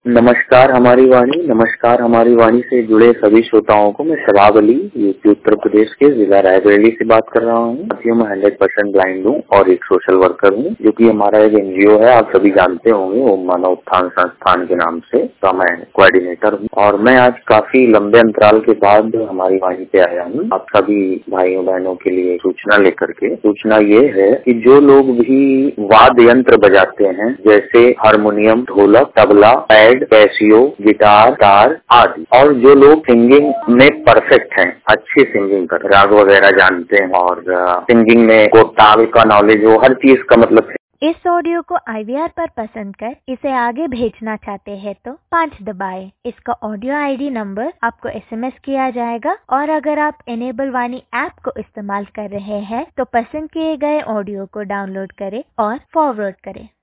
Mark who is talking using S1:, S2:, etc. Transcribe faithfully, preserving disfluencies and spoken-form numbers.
S1: नमस्कार हमारी वाणी नमस्कार हमारी वाणी से जुड़े सभी श्रोताओं को मैं शबाब अली यूपी उत्तर प्रदेश के जिला रायबरेली से बात कर रहा हूँ। साथियों मैं हंड्रेड परसेंट ब्लाइंड हूँ और एक सोशल वर्कर हूँ, जो कि हमारा एक एनजीओ है, आप सभी जानते होंगे, ओम मानव उत्थान संस्थान के नाम से। तो मैं कोऑर्डिनेटर हूँ और मैं आज काफी लंबे अंतराल के बाद हमारी वाणी पे आया हूँ आप सभी भाइयों बहनों के लिए सूचना लेकर के। सूचना ये है कि जो लोग भी वाद्य यंत्र बजाते हैं जैसे harmonium, dholak, tabla, pad, Casio, guitar, guitar आदि, और जो लोग सिंगिंग में परफेक्ट हैं, अच्छी सिंगिंग कर राग वगैरह जानते हैं और सिंगिंग में को ताल का नॉलेज हो, हर चीज का मतलब।
S2: इस ऑडियो को आई वी आर पर पसंद कर इसे आगे भेजना चाहते हैं तो पाँच दबाएं। इसका ऑडियो आईडी नंबर आपको एसएमएस किया जाएगा और अगर आप एनेबल वाणी ऐप को इस्तेमाल कर रहे हैं तो पसंद किए गए ऑडियो को डाउनलोड करें और फॉरवर्ड करें।